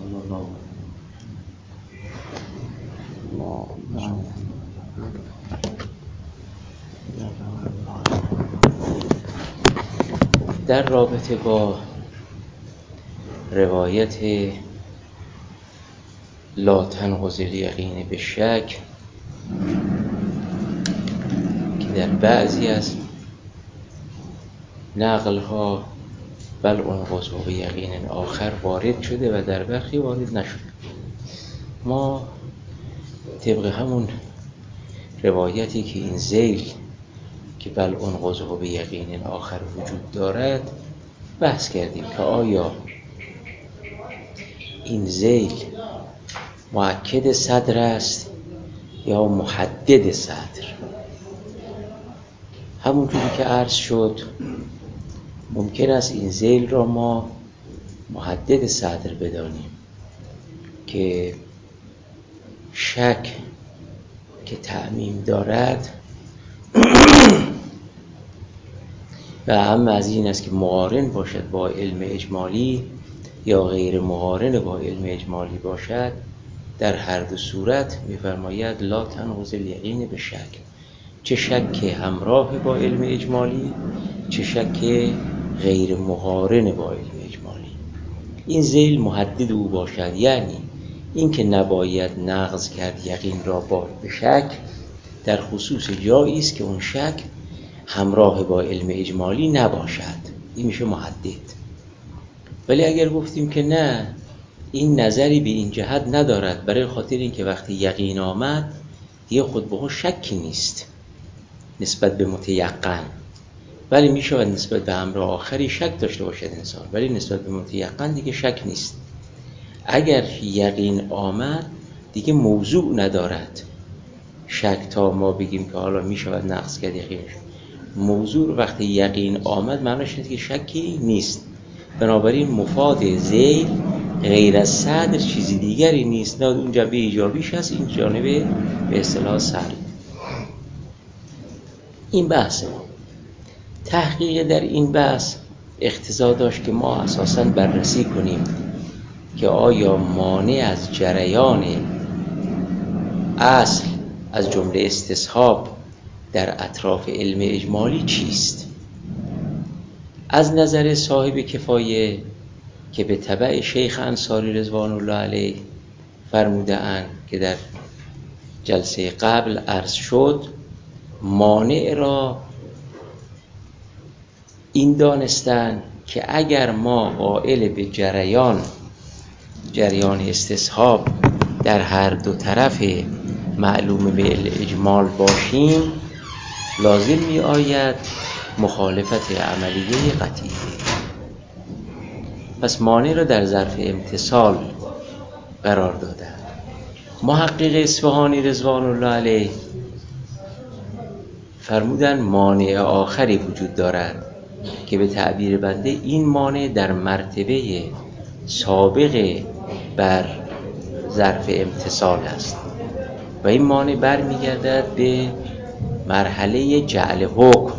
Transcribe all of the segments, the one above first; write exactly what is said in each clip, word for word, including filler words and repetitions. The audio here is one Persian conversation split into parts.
در رابطه با روایت لا تنقض الیقین به شک که در بعضی از نقل‌ها بل انقضه به یقین آخر وارد شده و در برخی وارد نشده، ما طبق همون روایتی که این ذیل که بل انقضه به یقین آخر وجود دارد بحث کردیم که آیا این ذیل مؤکد صدر است یا محدد صدر. همونجوری که عرض شد ممکن است این ذیل را ما محدد صدر بدانیم که شک که تعمیم دارد و اما از این است که مقارن باشد با علم اجمالی یا غیر مقارن با علم اجمالی باشد، در هر دو صورت می‌فرماید لا تنقض الیقین به شک، چه شک همراه با علم اجمالی چه شک غیر مقارن با علم اجمالی. این ذیل محدد او باشد، یعنی این که نباید نقض کرد یقین را با به شک در خصوص جایی است که اون شک همراه با علم اجمالی نباشد، این میشه محدد. ولی اگر گفتیم که نه، این نظری به این جهت ندارد، برای خاطر اینکه وقتی یقین آمد دیگه خود به خود شکی نیست نسبت به متیقن، ولی میشود نسبت به امر آخری شک داشته باشد انسان، ولی نسبت به متیقن دیگه شک نیست. اگر یقین آمد دیگه موضوع ندارد شک تا ما بگیم که حالا میشود نقض کرد یقینش. موضوع وقتی یقین آمد معنیش اینه که شکی نیست. بنابراین مفاد ذیل غیر از صدر چیزی دیگری نیست، نه اون جنبه ایجابیش هست، این جانب به اصطلاح سلب. این بحث ما تحقیق در این بحث اقتضا داشت که ما اساساً بررسی کنیم که آیا مانع از جریان اصل از جمله استصحاب در اطراف علم اجمالی چیست. از نظر صاحب کفایه که به تبع شیخ انصاری رضوان الله علیه فرموده اند که در جلسه قبل عرض شد، مانع را این دانستن که اگر ما قائل به جریان جریان استصحاب در هر دو طرف معلوم به اجمال باشیم، لازم می آید مخالفت عملیه قطعی. پس مانع را در ظرف امتصال قرار دادن. محقق اصفهانی رضوان الله علیه فرمودن مانع آخری وجود دارد که به تعبیر بنده این مانع در مرتبه سابق بر ظرف امتصال است و این مانع برمیگردد به مرحله جعل حکم.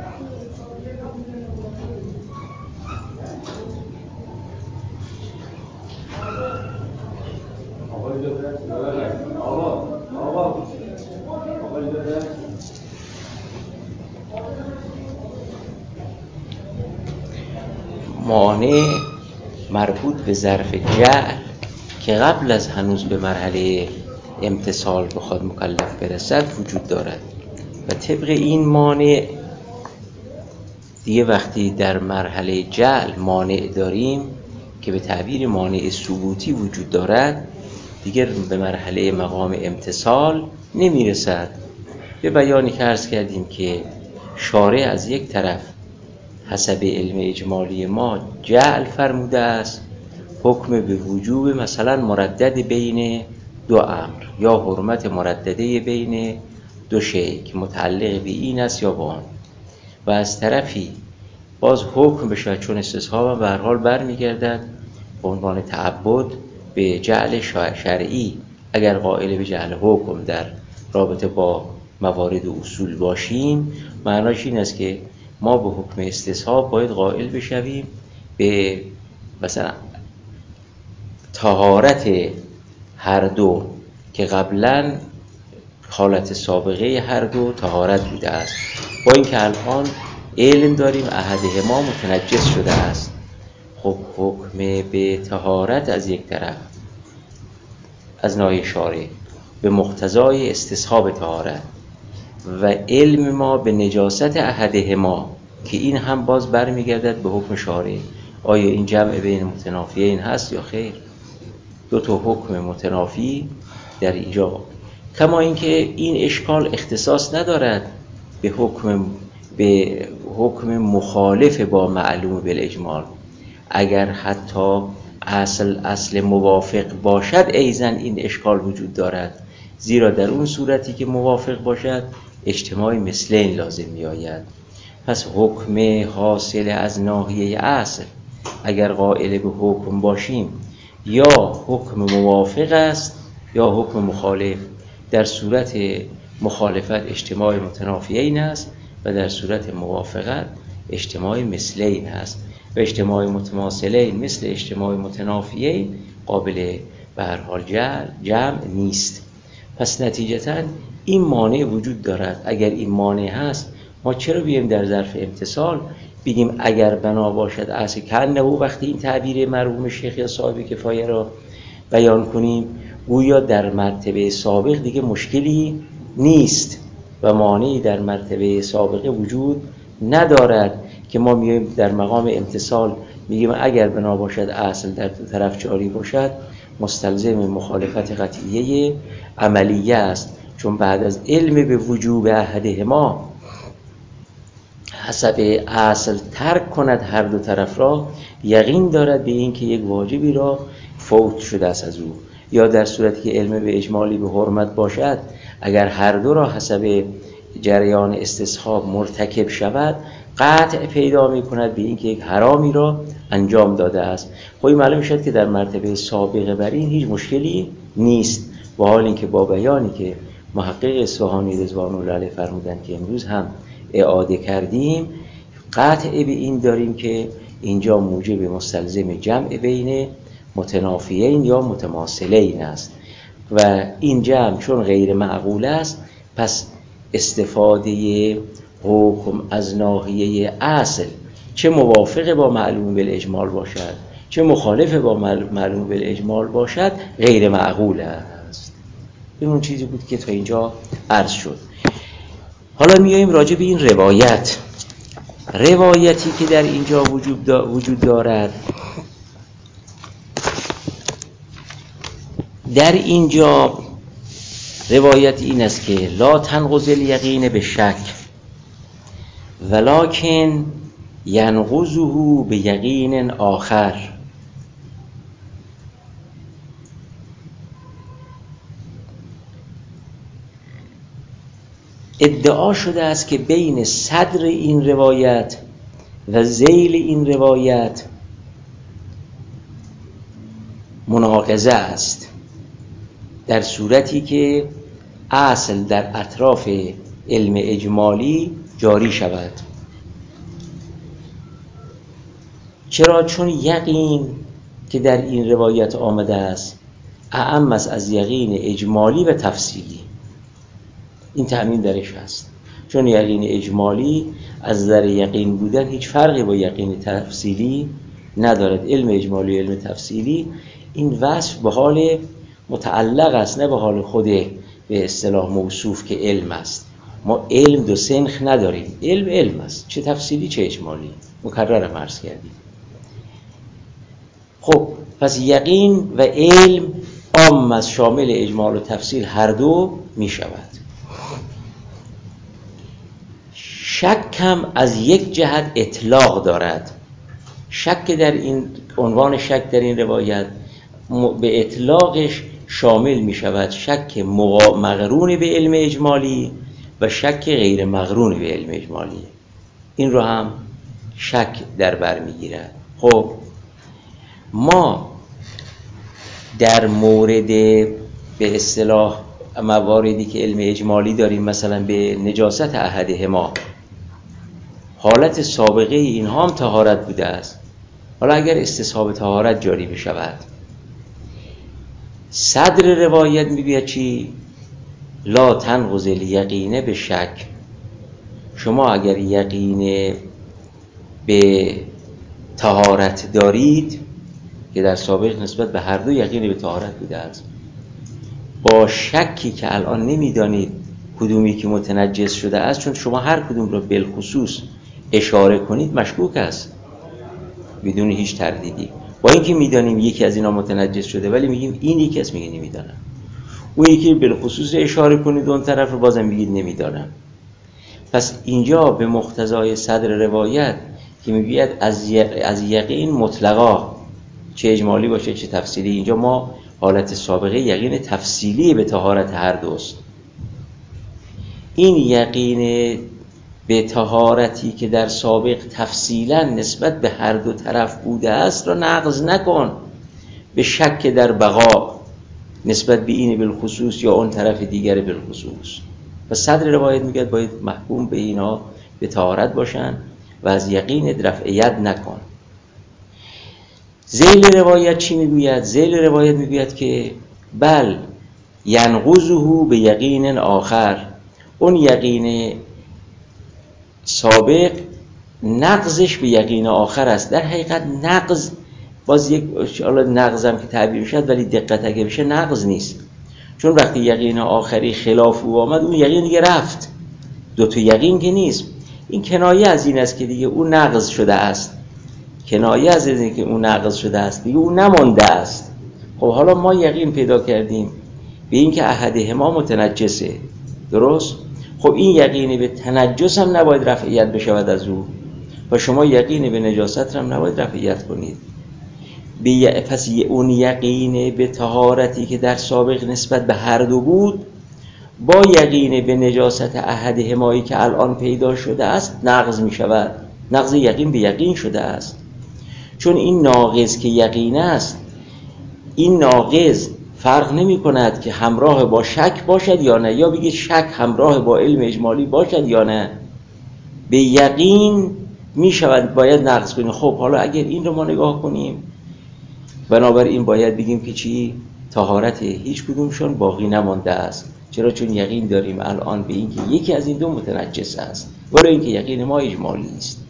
مانع مربوط به ظرف جعل که قبل از هنوز به مرحله امتصال بخواد مکلف برسد وجود دارد و طبق این مانع دیگه وقتی در مرحله جعل مانع داریم که به تعبیر مانع ثبوتی وجود دارد، دیگه به مرحله مقام امتصال نمیرسد. به بیانی که عرض کردیم که شارع از یک طرف حسب علم اجمالی ما جعل فرموده است، حکم به وجوب مثلا مردد بین دو امر یا حرمت مردده بین دو شیء که متعلق به این است یا با آن، و از طرفی باز حکم بشه چون استصحاب به هر حال برمیگردد به عنوان تعبد به جعل شرعی. اگر قائل به جعل حکم در رابطه با موارد و اصول باشیم، معناش این است که ما به حکم استصحاب باید قائل بشویم به مثلا طهارت هر دو که قبلا حالت سابقه هر دو طهارت بوده است، با اینکه الان علم داریم احدهما متنجس شده است. خب حکم به طهارت از یک طرف از ناحیه شارع به مقتضای استصحاب طهارت و علم ما به نجاست احدهما که این هم باز برمیگردد به حکم شارع. آیا این جمع بین متنافیین هست یا خیر؟ دو تا حکم متنافی در اینجا، کما اینکه این اشکال اختصاص ندارد به حکم به حکم مخالف با معلوم بالاجمال. اگر حتی اصل اصل موافق باشد ایزن این اشکال وجود دارد، زیرا در اون صورتی که موافق باشد اجتماع مثلین لازم می آید. پس حکم حاصل از ناحیه اصل اگر قائل به حکم باشیم یا حکم موافق است یا حکم مخالف. در صورت مخالفت اجتماع متنافیین است و در صورت موافقت اجتماع مثلین است و اجتماع متماثلین مثل اجتماع متنافیین قابل به هر حال جمع نیست. پس نتیجتاً این مانع وجود دارد. اگر این مانع هست ما چرا بیم در ظرف امتصال بگیم اگر بنا باشد اصل کنه او وقتی این تعبیر مرحوم شیخ یا صاحب کفایه را بیان کنیم گویا در مرتبه سابق دیگه مشکلی نیست و مانعی در مرتبه سابقه وجود ندارد که ما میایم در مقام امتصال میگیم اگر بنا باشد اصل در دو طرف جاری باشد مستلزم مخالفت قطعیه عملیه است، چون بعد از علم به وجوب احدهما حسب اصل ترک کند هر دو طرف را، یقین دارد به این که یک واجبی را فوت شده است از او. یا در صورتی که علم به اجمالی به حرمت باشد اگر هر دو را حسب جریان استصحاب مرتکب شود قطع پیدا می کند به این که یک حرامی را انجام داده است. خب معلوم شد که در مرتبه سابقه بر این هیچ مشکلی نیست، با حال اینکه با بیانی که محقق اصفهانی رضوان الله علیه فرمودند که امروز هم اعاده کردیم قطع به این داریم که اینجا موجب مستلزم جمع بین متنافیین یا متماثلین است و این جمع چون غیر معقول است پس استفاده حکم از ناحیه اصل چه موافق با معلوم بالاجمال باشد چه مخالف با معلوم بالاجمال باشد غیر معقول است. این اون چیزی بود که تا اینجا عرض شد. حالا میاییم راجع به این روایت روایتی که در اینجا وجود وجود دارد. در اینجا روایت این است که لا تنقض الیقین به شک ولکن ینقضه به یقین آخر. ادعا شده است که بین صدر این روایت و ذیل این روایت مناقضه است، در صورتی که اصل در اطراف علم اجمالی جاری شود. چرا؟ چون یقین که در این روایت آمده است اعم است از یقین اجمالی و تفصیلی. این تعمیم درش هست، چون یقین اجمالی از نظر یقین بودن هیچ فرقی با یقین تفصیلی ندارد. علم اجمالی و علم تفصیلی این وصف به حال متعلق است، نه به حال خود به اصطلاح موصوف که علم است. ما علم دو سنخ نداریم، علم علم است، چه تفصیلی چه اجمالی، مکررم عرض کردیم. خب پس یقین و علم عام از شامل اجمال و تفصیل هر دو می شود. شک هم از یک جهت اطلاق دارد. شک در این عنوان شک در این روایت به اطلاقش شامل می شود شک مقرون به علم اجمالی و شک غیر مقرون به علم اجمالی. این رو هم شک در بر می گیرد. خب ما در مورد به اصطلاح مواردی که علم اجمالی داریم، مثلا به نجاست احدهما، حالت سابقه اینها هم طهارت بوده است. حالا اگر استصحاب طهارت جاری بشود صدر روایت میگوید چی؟ لا تنقض الیقین به شک. شما اگر یقین به طهارت دارید که در سابق نسبت به هر دو یقین به طهارت بوده است، با شکی که الان نمیدانید کدومی که متنجس شده است، چون شما هر کدوم را بالخصوص اشاره کنید مشکوک است بدون هیچ تردیدی. با اینکه میدانیم یکی از اینا متنجس شده ولی میگیم این یکی است، میگه نمیدانم. اون یکی بالخصوص اشاره کنید اون طرف رو بازم میگید نمیدانم. پس اینجا به مقتضای صدر روایت که میگوید از از یقین مطلقا، چه اجمالی باشه چه تفصیلی، اینجا ما حالت سابقه یقین تفصیلی به طهارت هر دوست. این یقین به طهارتی که در سابق تفصیلا نسبت به هر دو طرف بوده است را نقض نکن به شک در بقا نسبت به این بالخصوص یا اون طرف دیگر بالخصوص. و صدر روایت میگه باید محکوم به اینا به طهارت باشن و از یقین رفع ید نکن. ذیل روایت چی میگوید؟ ذیل روایت میگوید که بل ینقضه به یقین آخر، اون یقین سابق نقضش به یقین آخر است. در حقیقت نقض باز یک حالا نقضم که تعبیر شد ولی دقت اگه بشه نقض نیست، چون وقتی یقین آخری خلاف او آمد اون یقین دیگه رفت، دو تا یقین که نیست. این کنایه از این است که دیگه اون نقض شده است، کنایه از این که اون نقض شده است، دیگه اون نمانده است. خب حالا ما یقین پیدا کردیم به این که احدهما متنجسه، درست؟ خب این یقینی به تنجس هم نباید رفعیت بشود از او و شما یقینی به نجاست هم نباید رفعیت کنید. پس اون یقین به طهارتی که در سابق نسبت به هر دو بود با یقین به نجاست احدهمایی که الان پیدا شده است نقض می شود. نقض یقین به یقین شده است، چون این ناقض که یقین است، این ناقض فرق نمی کند که همراه با شک باشد یا نه، یا بگید شک همراه با علم اجمالی باشد یا نه، به یقین می شود باید نقض کنیم. خب حالا اگر این رو ما نگاه کنیم، بنابراین باید بگیم که چی؟ طهارت هیچ کدومشون باقی نمانده است. چرا؟ چون یقین داریم الان به این که یکی از این دو متنجس است، ولی این که یقین ما اجمالی است.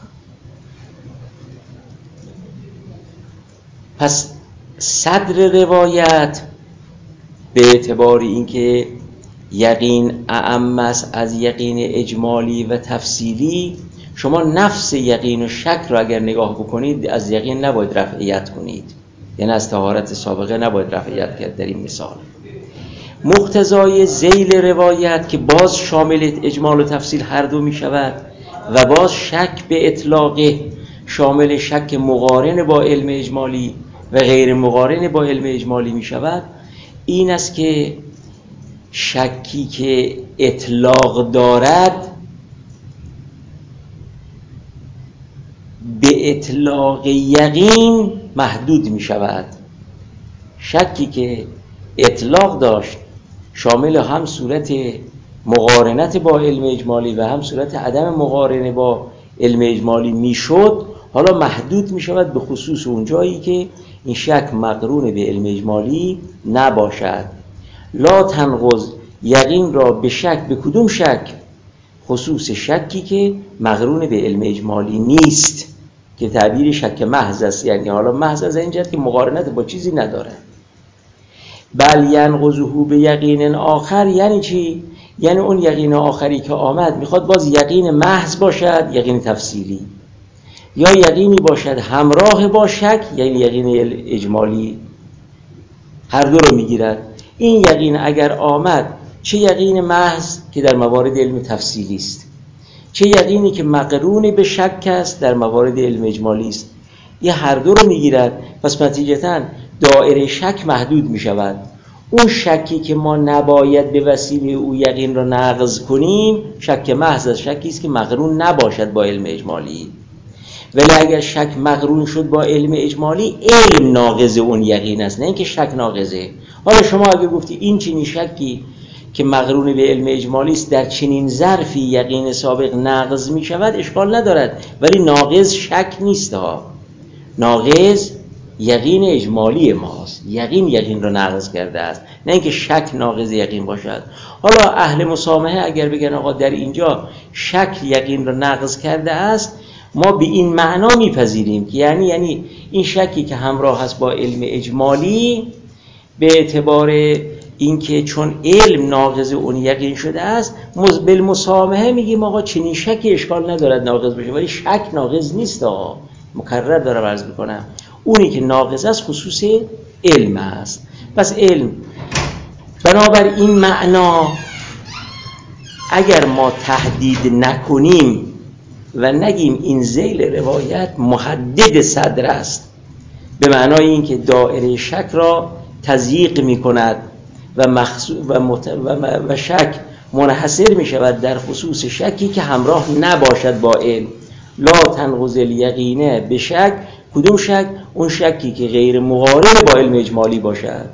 پس صدر روایت به اعتبار اینکه یقین اعم است از یقین اجمالی و تفصیلی، شما نفس یقین و شک را اگر نگاه بکنید از یقین نباید رفعیت کنید، یعنی از طهارت سابقه نباید رفعیت کرد. در این مثال مقتضای ذیل روایت که باز شامل اجمال و تفصیل هر دو می شود و باز شک به اطلاق شامل شک مقارن با علم اجمالی و غیر مقارن با علم اجمالی می شود، این است که شکی که اطلاق دارد به اطلاق یقین محدود می شود. شکی که اطلاق داشت شامل هم صورت مقارنت با علم اجمالی و هم صورت عدم مقارنه با علم اجمالی می شد، حالا محدود می شود به خصوص اون جایی که این شک مقرون به علم اجمالی نباشد. لا تنقض یقین را به شک، به کدوم شک؟ خصوص شکی که مقرون به علم اجمالی نیست که تعبیر شک محض است، یعنی حالا محض از این جهت که مقارنت با چیزی نداره. بل ینقضه به یقین آخر یعنی چی؟ یعنی اون یقین آخری که آمد میخواد باز یقین محض باشد، یقین تفصیلی، یا یقینی باشد همراه با شک، یعنی یقین اجمالی، هر دو رو میگیرد. این یقین اگر آمد، چه یقین محض که در موارد علم تفصیلی است، چه یقینی که مقرون به شک است در موارد علم اجمالی است، یه هر دو رو میگیرد. پس نتیجتاً دایره شک محدود میشود. اون شکی که ما نباید به وسیله او یقین را نقض کنیم شک محض است، شکی است که مقرون نباشد با علم اجمالی. ولی اگر شک مقرون شد با علم اجمالی، علم ناقض اون یقین است، نه اینکه شک ناقضه. حالا شما اگه گفتی این چنین شکی که مقرون به علم اجمالی است در چنین ظرفی یقین سابق نقض می شود، اشکال ندارد، ولی ناقض شک نیست ها. ناقض یقین اجمالی ماست. یقین یقین رو ناقض کرده است، نه اینکه شک ناقض یقین باشد. حالا اهل مسامحه اگر بگن آقا در اینجا شک یقین رو ناقض کرده است، ما به این معنا میپذیریم که یعنی یعنی این شکی که همراه است با علم اجمالی به اعتبار اینکه چون علم ناقض اون یقین شده است، بالمسامحه میگیم آقا چنین شکی اشکال ندارد ناقض بشه، ولی شک ناقض نیست. آقا مکرر دارم عرض میکنم، اونی که ناقض است خصوص علم است. پس علم بنابر این معنا اگر ما تهدید نکنیم و نگیم این ذیل روایت محدد صدر است، به معنای این که دایره شک را تضییق می کند و, مخصو... و, مت... و, م... و شک منحصر می شود در خصوص شکی که همراه نباشد با علم. لا تنقض الیقینه به شک. کدوم شک؟ اون شکی که غیر مقارن با علم اجمالی باشد.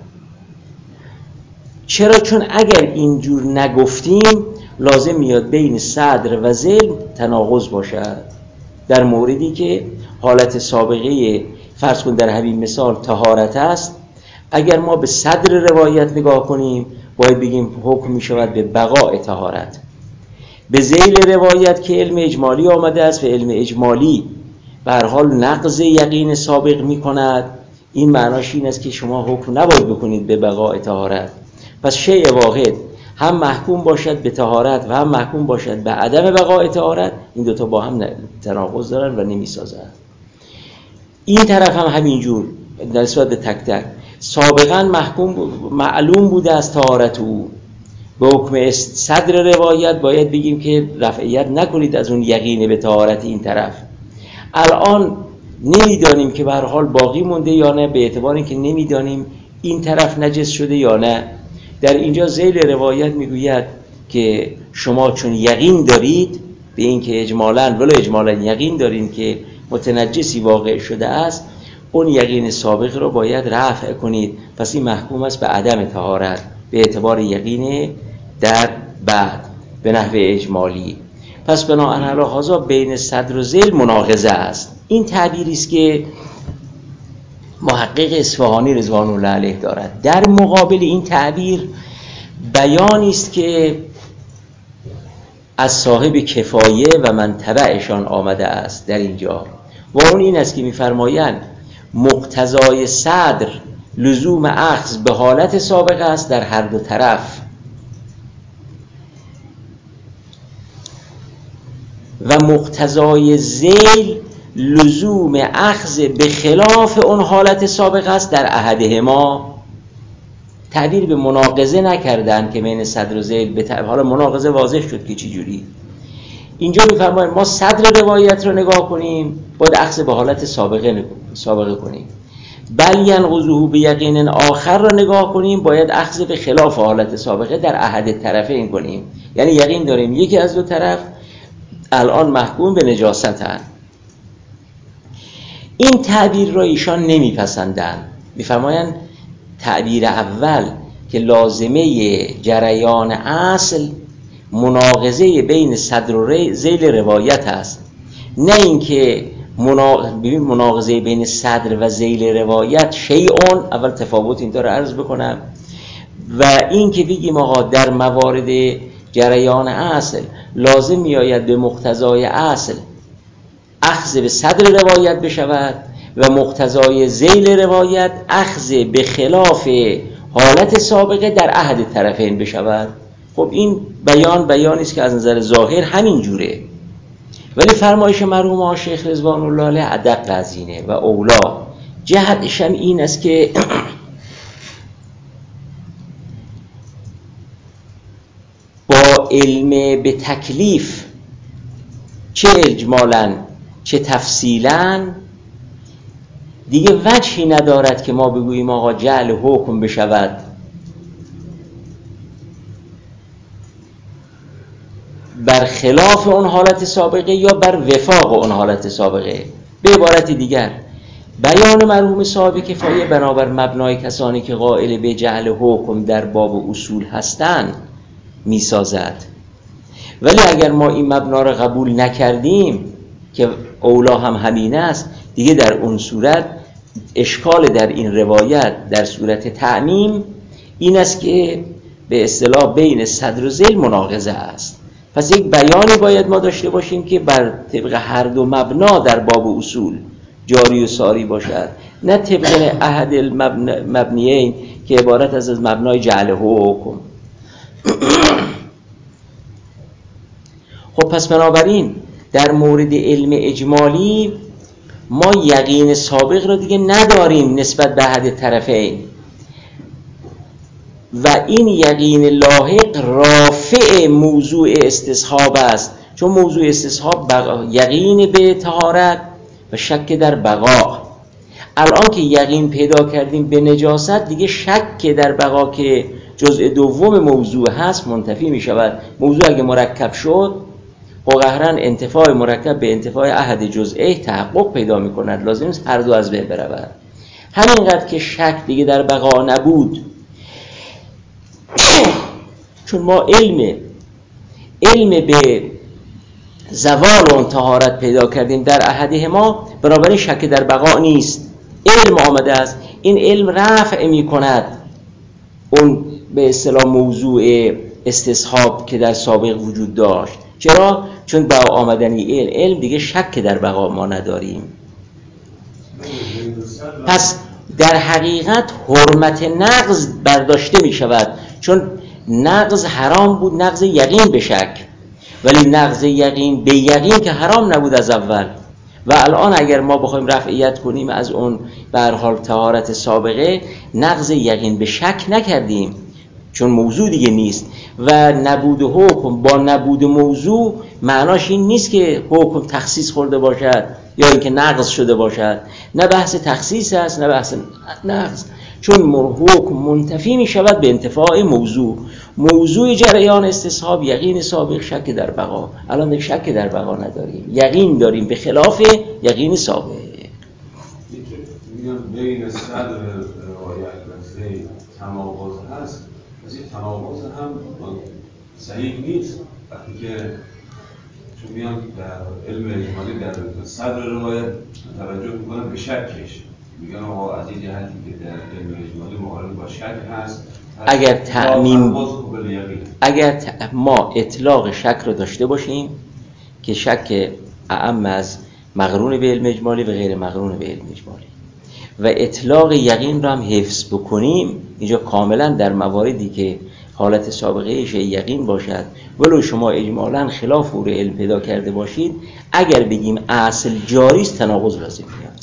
چرا؟ چون اگر اینجور نگفتیم لازم میاد بین صدر و ذیل تناقض باشد. در موردی که حالت سابقه فرض کن در همین مثال طهارت است، اگر ما به صدر روایت نگاه کنیم باید بگیم حکم می شود به بقاء طهارت. به ذیل روایت که علم اجمالی آمده است و علم اجمالی به هر حال نقض یقین سابق می کند، این معناش این است که شما حکم نباید بکنید به بقاء طهارت. پس شیء واحد هم محکوم باشد به طهارت و هم محکوم باشد به عدم بقاء طهارت، این دوتا با هم تناقض دارن و نمی سازن. این طرف هم همینجور نسبت به تک تک سابقا محکوم معلوم بوده از طهارت او، به حکم صدر روایت باید بگیم که رفعیت نکنید از اون یقین به طهارت این طرف. الان نمیدانیم که به هر حال باقی مونده یا نه، به اعتبار اینکه نمیدانیم این طرف نجس شده یا نه. در اینجا ذیل روایت میگوید که شما چون یقین دارید به این که اجمالاً ولی اجمالاً یقین دارید که متنجسی واقع شده است، اون یقین سابق رو باید رفع کنید. پس این محکوم است به عدم طهارت به اعتبار یقین در بعد به نحو اجمالی. پس بناهن علی هذا بین صدر و ذیل مناقضه است. این تعبیری است که محقق اصفهانی رضوان الله علیه دارد. در مقابل این تعبیر بیانی است که از صاحب کفایه و من تبعشان آمده است در اینجا، و اون این است که می‌فرمایند مقتضای صدر لزوم اخذ به حالت سابقه است در هر دو طرف و مقتضای ذیل لزوم اخذ به خلاف اون حالت سابقه است در احدهما. تعبیر به مناقضه نکردن که بین صدر و ذیل به تعبیر. حالا مناقضه واضح شد که چی جوری. اینجا می‌فرمایند ما صدر روایت رو نگاه کنیم باید اخذ به حالت سابقه سابقه کنیم، بل ینقضه به یقین آخر رو نگاه کنیم باید اخذ به خلاف حالت سابقه در احد طرفین کنیم. یعنی یقین داریم یکی از دو طرف الان محکوم به نجاستن. این تعبیر را ایشان نمیپسندند. میفرمایند تعبیر اول که لازمه جریان اصل مناقضه بین صدر و ذیل روایت است، نه اینکه مناقضه بین صدر و ذیل روایت شیئون. اول تفاوت این رو عرض بکنم. و این که بگیم آقا در موارد جریان اصل لازم میآید به مقتضای اصل اخذ به صدر روایت بشود و مقتضای ذیل روایت اخذ به خلاف حالت سابقه در احد طرفین بشود. خب این بیان بیانی است که از نظر ظاهر همین جوره، ولی فرمایش مرحوم آقا شیخ رضوان الله علیه ادق از اینه و اولا. جهتش هم این است که با علم به تکلیف چه اجمالاً چه تفصیلاً دیگه وجهی ندارد که ما بگوییم آقا جعل حکم بشود بر خلاف اون حالت سابقه یا بر وفاق اون حالت سابقه. به عبارت دیگر بیان مرحوم صاحب کفایه بنابر مبنای کسانی که قائل به جعل حکم در باب اصول هستند میسازد. ولی اگر ما این مبنا را قبول نکردیم که اولا هم همین است، دیگه در اون صورت اشکال در این روایت در صورت تعمیم این است که به اصطلاح بین صدر و ذیل مناقضه است. پس یک بیانی باید ما داشته باشیم که بر طبق هر دو مبنا در باب اصول جاری و ساری باشد، نه طبق احد المبنیین که عبارت از مبنای جعل حکم. خب پس بنابراین در مورد علم اجمالی ما یقین سابق را دیگه نداریم نسبت به احد طرفین و این یقین لاحق رافع موضوع استصحاب است، چون موضوع استصحاب بقا، یقین به طهارت و شک در بقا. الان که یقین پیدا کردیم به نجاست، دیگه شک در بقا که جزء دوم موضوع هست منتفی می شود. موضوع اگه مرکب شد قهرن انتفاع مرکب به انتفاع احد جزئه تحقق پیدا می کند، لازم است هر دو از بین برود. همینقدر که شک دیگه در بقا نبود، چون ما علم علم به زوال اون طهارت پیدا کردیم در احدهما، بنابراین شک در بقا نیست، علم آمده است. این علم رفع می کند اون به اصطلاح موضوع استصحاب که در سابق وجود داشت. چرا؟ چون با آمدنی علم علم دیگه شک در بقا ما نداریم. پس در حقیقت حرمت نقض برداشته می شود، چون نقض حرام بود، نقض یقین به شک، ولی نقض یقین به یقین که حرام نبود از اول. و الان اگر ما بخوایم رفعیت کنیم از اون به هر حال طهارت سابقه، نقض یقین به شک نکردیم چون موضوع دیگه نیست. و نبود حکم با نبود موضوع معناش این نیست که حکم تخصیص خورده باشد یا اینکه نقض شده باشد، نه بحث تخصیص است نه بحث نقض، چون حکم منتفی می شود به انتفاع موضوع. موضوع جریان استصحاب یقین سابق، شک در بقا. الان شک در بقا نداریم، یقین داریم به خلاف یقین سابق. میگم بین صدر روایت و ذیل تناقض هست، از این تناقض هم صحیح نیست. وقتی که چون میان در علم اجمالی در صدر روایت توجه میکنن به شکش، میگن آقا از این جهتی که در علم اجمالی مقارن با شک هست، اگر تعمیم اگر ت... ما اطلاق شک رو داشته باشیم که شک اعم از مقرون به علم اجمالی و غیر مقرون به علم اجمالی، و اطلاق یقین رو هم حفظ بکنیم، اینجا کاملا در مواردی که حالت سابقه ایش یقین باشد ولو شما اجمالا خلاف او علم پیدا کرده باشید، اگر بگیم اصل جاری است تناقض لازم میاد.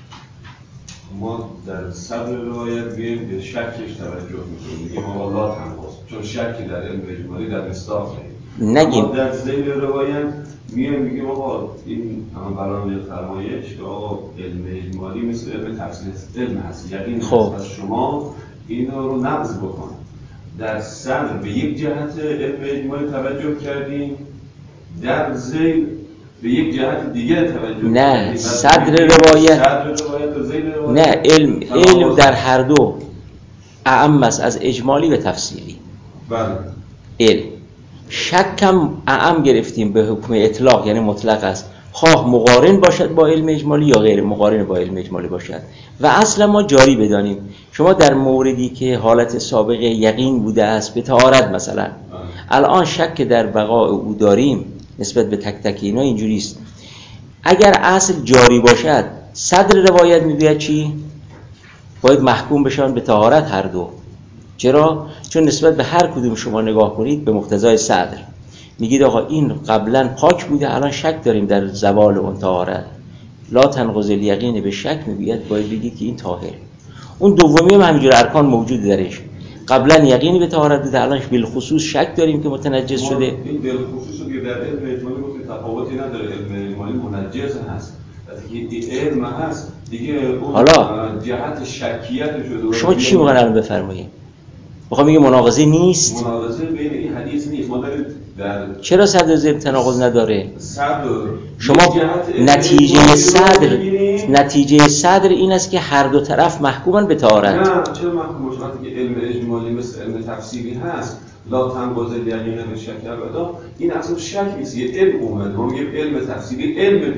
ما در صدر روایت میگیم به شکش توجه میکنیم، میگیم آقا لا تناقض، چون شکی در علم اجمالی در مصداق نگیم. ما در ذیل روایت میگیم میگیم آقا این همه برای فرمایش که آقا علم اجمالی مثل علم تفصیل علم هست، یقین هست، پس شما اینو رو نقض بکن. در صدر به یک جهت علم اجمالی توجه کردیم، در ذیل به یک جهت دیگه توجه نه صدر روایت نه علم علم در هر دو اعم است از اجمالی و تفصیلی. بله. علم شکم اعم گرفتیم به حکم اطلاق، یعنی مطلق است، خواه مقارن باشد با علم اجمالی یا غیر مقارن با علم اجمالی باشد، و اصلا ما جاری بدانیم. شما در موردی که حالت سابقه یقین بوده است به طهارت مثلا، الان شک در بقاء او داریم نسبت به تک تک اینا، اینجوری است. اگر اصل جاری باشد صدر روایت میگوید چی؟ باید محکوم بشن به طهارت هر دو. چرا؟ چون نسبت به هر کدوم شما نگاه کنید به مقتضای صدر میگید آقا این قبلا پاک بوده، الان شک داریم در زوال اون طهارت، لا تنقض الیقین به شک میگوید باید بگید که این طاهر. اون دومی هم همینجور ارکان موجود درش، قبلا یقینی به طهارت بوده، الانش بالخصوص شک داریم که متنجس شده. این بالخصوص که در علم اجمالی گفتیم تفاوتی نداره، علم اجمالی منجس هست، وقتی علم هست دیگه اون حالا جهت شکیت شده. شما چی میگن الان بفرمایید؟ میخوام میگم مناقضه نیست، مناقضه بین این حدیث نیست. ما داریم در چرا صدر ذیل تناقض نداره؟ صدر شما نتیجه صدر نتیجه صدر این است که هر دو طرف محکومن به طهارت. نه چرا محکوم شدن که علم اجمالی مثل علم تفصیلی هست، لا تنقض الیقین به شک ابدا، این اصلا شک نیست، یه علم اومده. ما میگیم علم تفصیلی علم دیگه،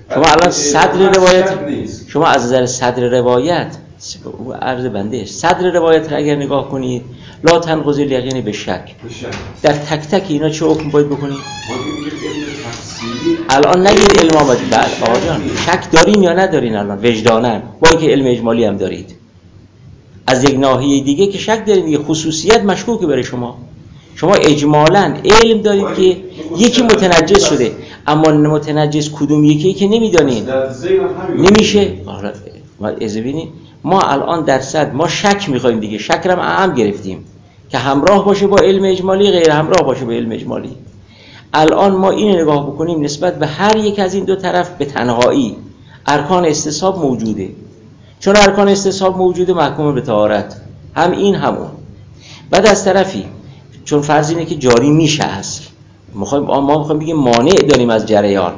شما الان صدر روایت، شما از نظر صدر روایت عرض بنده صدر روایت را اگر نگاه کنید، لا تنقض الیقین به شک، در تک تک اینا چه حکم باید بکنید؟ الان نگید علم آمد. بله آقا جان، شک دارین یا ندارین الان وجدانن؟ با اینکه علم اجمالی هم دارید، از یک ناحیه دیگه که شک دارید دیگه، خصوصیت مشکوکه برای شما. شما اجمالاً علم دارید که یکی متنجس شده، اما متنجس کدوم یکی که نمیدانید، نمیشه. ما از ببینید ما الان درصد ما شک میخوایم دیگه، شک رو هم اهم گرفتیم که همراه باشه با علم اجمالی، غیر همراه باشه با علم اجمالی. الان ما این نگاه بکنیم نسبت به هر یک از این دو طرف به تنهایی ارکان استصحاب موجوده، چون ارکان استصحاب موجوده محکوم به طهارت، هم این همون. بعد از طرفی چون فرض اینه که جاری میشه اصل، میخوایم ما میخوایم بگیم مانع داریم از جریان،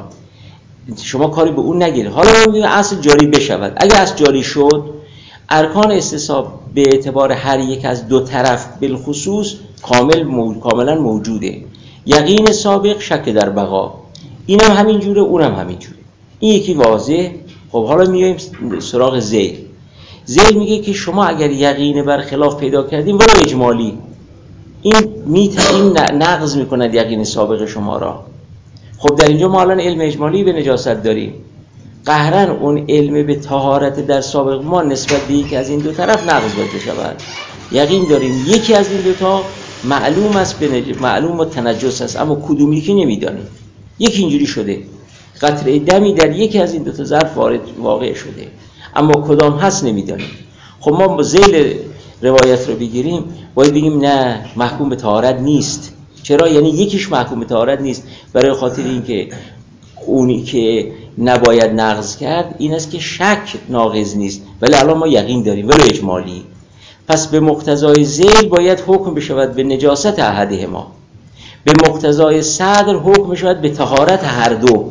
شما کاری به اون نگیرید. حالا ما میگیم اصل جاری بشود. اگه اصل جاری شد، ارکان استصحاب به اعتبار هر یک از دو طرف بالخصوص کامل مو... کاملا موجوده. یقین سابق، شک در بقا، اینم همین جوره، اونم همین جوره. این یکی واضح. خب حالا میایم سراغ ذیل. ذیل میگه که شما اگر یقین برخلاف پیدا کردیم ولو اجمالی، این میت این نقض میکند یقین سابق شما را. خب در اینجا ما الان علم اجمالی به نجاست داریم، قهرن اون علم به طهارت در سابق ما نسبت به یکی از این دو طرف نقض باید بشود. یقین داریم یکی از این دو تا معلوم است به نج... معلوم و تنجس است، اما کدوم یکی نمیدانیم. یکی اینجوری شده، قطره دمی در یکی از این دو تا ظرف وارد واقع شده، اما کدام هست نمیدانیم. خب ما با ذیل روایت رو بگیریم، باید بگیم نه، محکوم به طهارت نیست. چرا؟ یعنی یکیش محکوم به طهارت نیست، برای خاطر اینکه اونی که نباید نقض کرد این است که شک ناقض نیست، ولی الان ما یقین داریم ولو اجمالی. پس به مقتضای ذیل باید حکم بشود به نجاست احدهما، به مقتضای صدر حکم بشود به طهارت هر دو.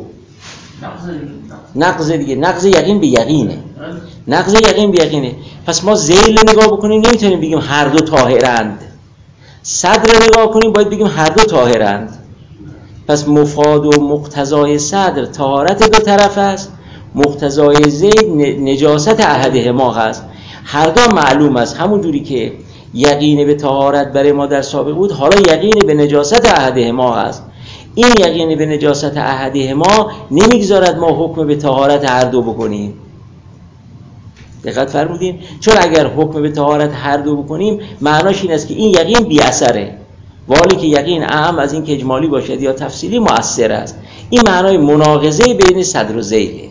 نقض دیگه، نقض یقین به یقینه، نقض یقین به یقینه. پس ما ذیل نگاه بکنیم نمیتونیم بگیم هر دو طاهرند، صدر نگاه کنیم باید بگیم هر دو طاهرند. پس مفاد و مقتضای صدر طهارت دو طرف است، مقتضای ذیل نجاست احدهما هست. هر دو معلوم است، همون جوری که یقین به طهارت برای ما در سابق بود، حالا یقین به نجاست احدهما هست. این یقین به نجاست احدهما نمیگذارد ما حکم به طهارت هر دو بکنیم. دقت فرمودین؟ چون اگر حکم به طهارت هر دو بکنیم معناش این است که این یقین بی اثره، والی که یقین اهم از این که اجمالی باشد یا تفصیلی مؤثر است. این معنای مناقضه بین صدر و ذیله.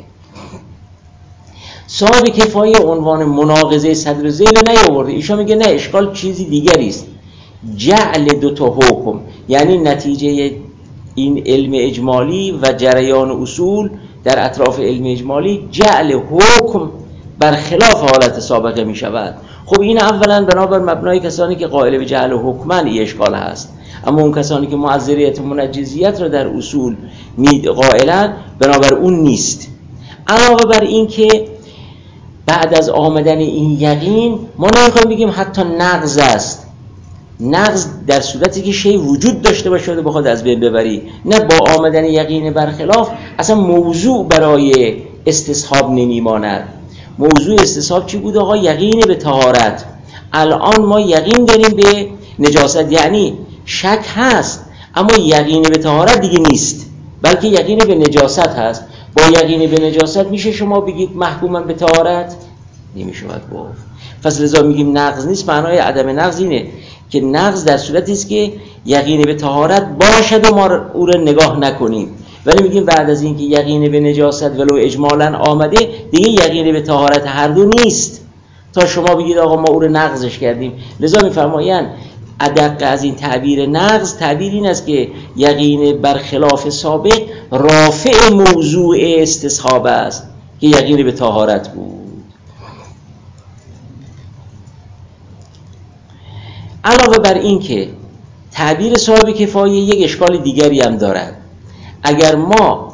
صاحب کفایه عنوان مناقضه صدر و ذیل نیاورده، ایشون میگه نه، اشکال چیزی دیگری است. جعل دو تا حکم، یعنی نتیجه این علم اجمالی و جریان اصول در اطراف علم اجمالی، جعل حکم برخلاف حالت سابقه می شود. خب این اولا بنابر مبنای کسانی که قائل به جعل حکمن این اشکال هست، اما اون کسانی که معذریت منجزیت را در اصول قائلن بنابر اون نیست. علاوه بر این که بعد از آمدن این یقین ما نمیخوایم بگیم حتی نقض است، نقض در صورتی که شی وجود داشته باشه و بخواد از بین ببری، نه با آمدن یقین برخلاف اصلا موضوع برای استصحاب نمیماند. موضوع استصحاب چی بود آقا؟ یقین به طهارت. الان ما یقین داریم به نجاست، یعنی شک هست اما یقین به طهارت دیگه نیست، بلکه یقین به نجاست هست. با یقین به نجاست میشه شما بگید محکومن به طهارت؟ نمیشه باید گفت. پس لذا میگیم نقض نیست. معنای عدم نقض اینه که نقض در صورتی است که یقین به طهارت باشد و ما او را نگاه نکنیم، ولی میگیم بعد از اینکه یقین به نجاست ولو اجمالاً آمده دیگه یقین به طهارت هر دو نیست تا شما بگید آقا ما او را نقضش کردیم. لذا میفرمایند ادق از این تعبیر نقض، تعبیر این است که یقین برخلاف سابق رافع موضوع استصحاب است که یقین به طهارت بود. علاوه بر این که تعبیر صاحب کفایه یک اشکال دیگری هم دارد. اگر ما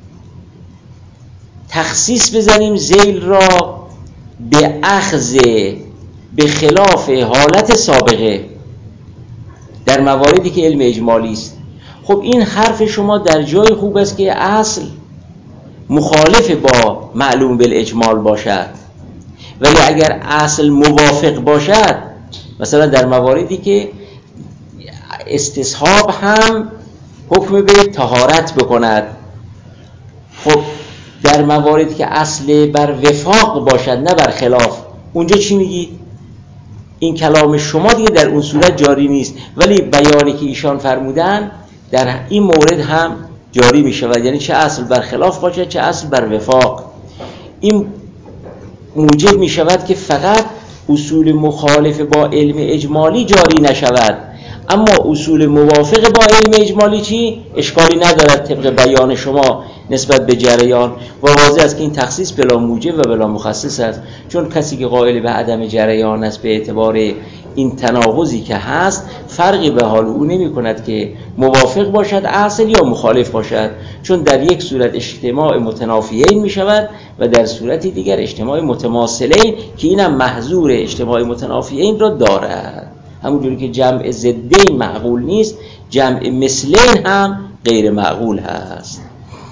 تخصیص بزنیم ذیل را به اخذ به خلاف حالت سابقه در مواردی که علم اجمالی است، خب این حرف شما در جای خوب است که اصل مخالف با معلوم بالاجمال باشد، ولی اگر اصل موافق باشد، مثلا در مواردی که استصحاب هم حکم به طهارت بکند، خب در مواردی که اصل بر وفاق باشد نه بر خلاف، اونجا چی میگید؟ این کلام شما دیگه در اون صورت جاری نیست، ولی بیانی که ایشان فرمودن در این مورد هم جاری می شود، یعنی چه اصل بر خلاف باشد چه اصل بر وفاق. این موجب می شود که فقط اصول مخالف با علم اجمالی جاری نشود، اما اصول موافق با علم اجمالی چی؟ اشکالی ندارد طبق بیان شما نسبت به جریان. و واضح است که این تخصیص بلا موجب و بلا مخصص است، چون کسی که قائل به عدم جریان است به اعتبار این تناقضی که هست فرقی به حال او نمی کند که موافق باشد اصل یا مخالف باشد، چون در یک صورت اجتماع متنافیین می شود و در صورت دیگر اجتماع متماثلین که اینم محظور اجتماع متنافیین را دارد. همونجوری که جمع ضدین معقول نیست، جمع مثلین هم غیر معقول هست.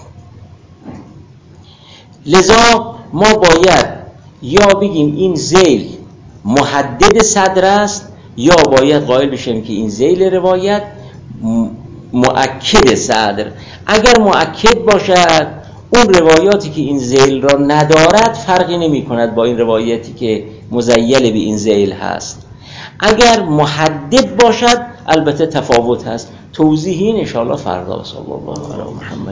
لذا ما باید یا بگیم این ذیل محدد صدر است، یا باید قائل بشیم که این ذیل روایت مؤکد صدر. اگر مؤکد باشد اون روایاتی که این ذیل را ندارد فرقی نمی کند با این روایتی که مزیل به این ذیل هست. اگر محدد باشد البته تفاوت هست. توضیح این ان شاء الله فردا. صلی الله علی محمد.